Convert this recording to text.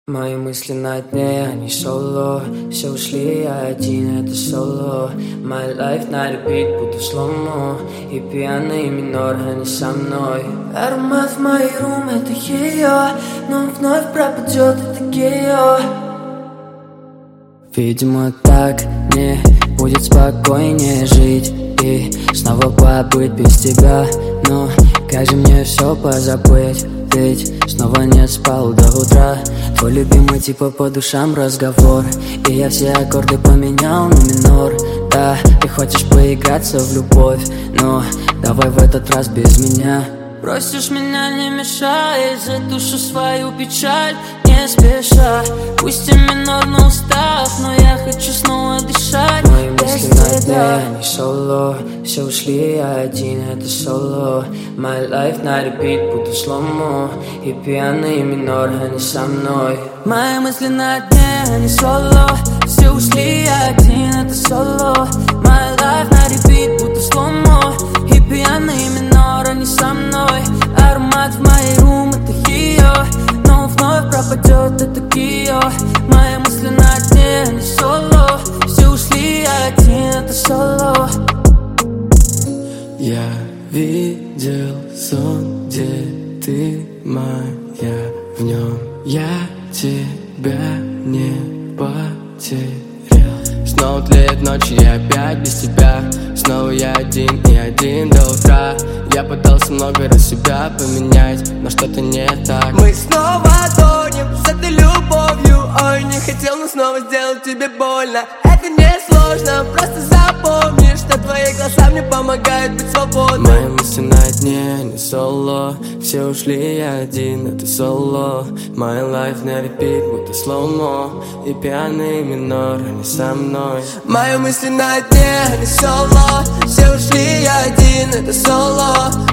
Мои мысли на дне, они соло. Все ушли, я один, это соло. My life на репит, будто сломо. И пьяный минор, они со мной. Аромат в моей рум, это ее. Но он вновь пропадет, это гео. Видимо, так мне будет спокойнее жить и снова побыть без тебя. Но как же мне все позабыть? Ведь снова не спал до утра. Твой любимый типа по душам разговор. И я все аккорды поменял на минор. Да, ты хочешь поиграться в любовь, но давай в этот раз без меня. Просишь меня не мешай, затушу свою печаль не спеша. Пусть и минорный устав, но я хочу снова дышать. Мои мысли на дне, они соло. Все ушли, я один, это соло. My life на репит, будто сломо. И пьяный минор, они со мной. Мои мысли на дне, они соло. Все ушли, я один, это соло. My life на репит, будто сломо. И пьяный минор, они со мной. Аромат в моей рум, это ее. Но он вновь пропадет, это гео. Мои мысли на дне, они соло. Все ушли, я один, это соло. Я видел сон, где ты моя. В нем я тебя не потерял. Снова тлеет ночи, я опять без тебя. Снова я один и один до утра. Я пытался много раз себя поменять, но что-то не так. Мы снова тонем с этой любовью. Ой, не хотел, но снова сделать тебе больно. Это не сложно, просто запомни, что твои глаза мне помогают быть свободным. Мои мысли на дне, не соло. Все ушли, я один, это соло. My life на репит, будто слоумо. И пьяный минор, они со мной. Мои мысли на дне, не соло. Все ушли, я один, это соло.